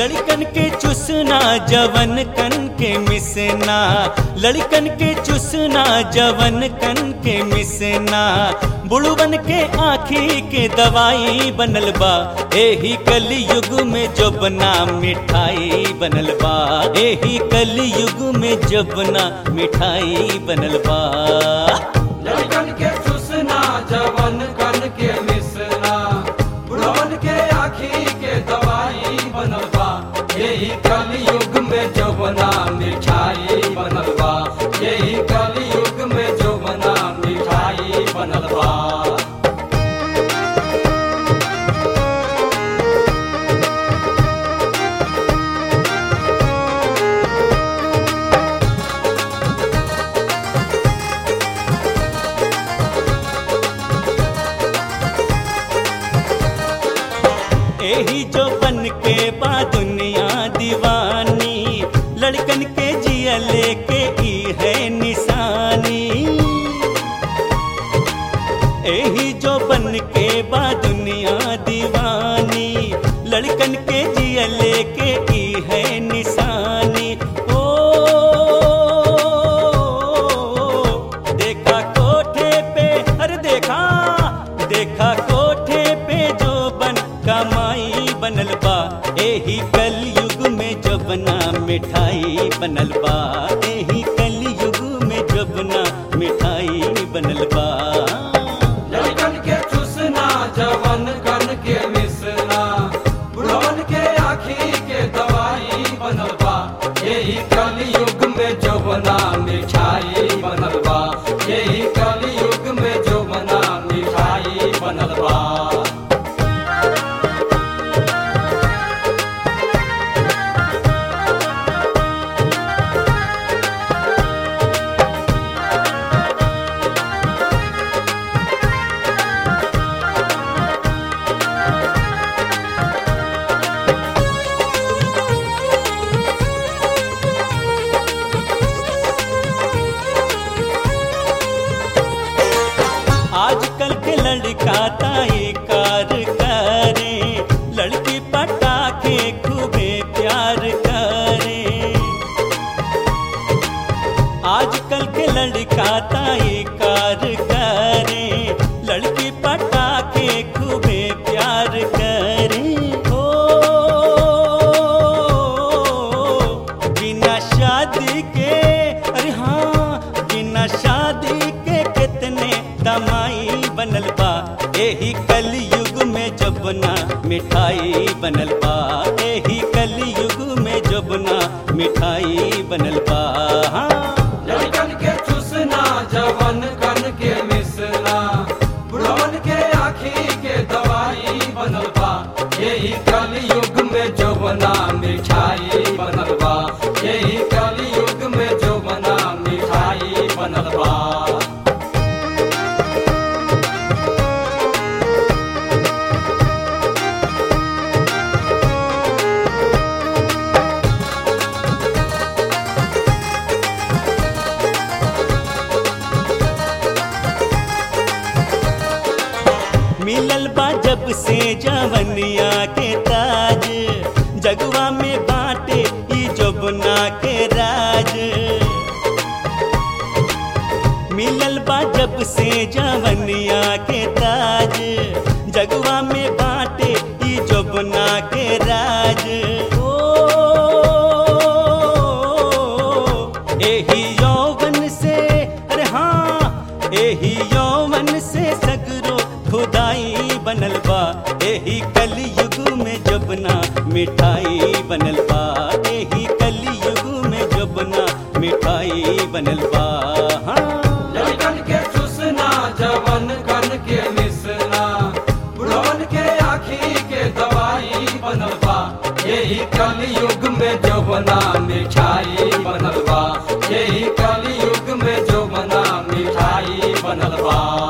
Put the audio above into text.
लड़कन के चुसना जवन कन के मिसना, लड़कन के चुसना जवन कन के मिसना, बुढ़वन के आँखी के दवाई बनल बा। एही कलयुग में जबना मिठाई बनल बा, एही कलयुग में जबना मिठाई बनल बा। लड़कन के चुसना जवन कन के मिसना, बुढ़वन के आँखी के दवाई बनल बा। यही कलयुग में जवना मिठाई बनल बा, यही कलयुग में जवना मिठाई बनल बा। एही जो बन के बा दुनिया दीवानी, लड़कन के जिया लेके ई है निशानी। एही जो बन के बा दुनिया दीवानी, लड़कन के जिया लेके ई है निशानी। ओ देखा कोठे पे, अरे देखा देखा कोठे पे जो बन कमाई बनल बा। एही कलयुग में जबना मिठाई बनल बा, एही कलयुग में जबना मिठाई बनल बा। लड़कन के चुसना जवन कन के मिसना, बुढ़वन के आँखी के दवाई बनल बा। यही कलयुग में जवना मिठाई बनल बा, यही कलयुग में जवना मिठाई बनल बा। आजकल के लड़का ताई कार करे, लड़की पटा के खूबे प्यार करे। आजकल के लड़का ताई कार करे, लड़की पटा के खूबे प्यार करे। ओ बिना शादी के, अरे हाँ बिना शादी के कितने दमाई बनल बा। एही कलयुग में जबना मिठाई बनल बा, एही कलयुग में जबना मिठाई बनल बा। लड़कन के चुसना जवन कन के मिसना, बुढ़वन के आँखी के दवाई बनल बा। यही कलयुग में जवना मिठाई बनल बा, यही कलयुग में जवना मिठाई बनल बा। मिलल बा जब से जवनिया के ताज, जगवा में बाटे ई जबना के राज। मिलल बा जब से जवनिया के ताज, जगवा में बाटे ई जबना के राज। ओ एही यौवन से, अरे हाँ एही यौवन से सगरो खुदाई बनल बा। एही कलयुग में जबना मिठाई बनल बा, एही कलयुग में जबना मिठाई बनल बा। लड़कन के चुसना जवन कन के मिसना, बुढ़वन के आँखी के दवाई बनल बा। यही कलयुग में जवना मिठाई बनल बा, यही कलयुग में जवना मिठाई बनल बा।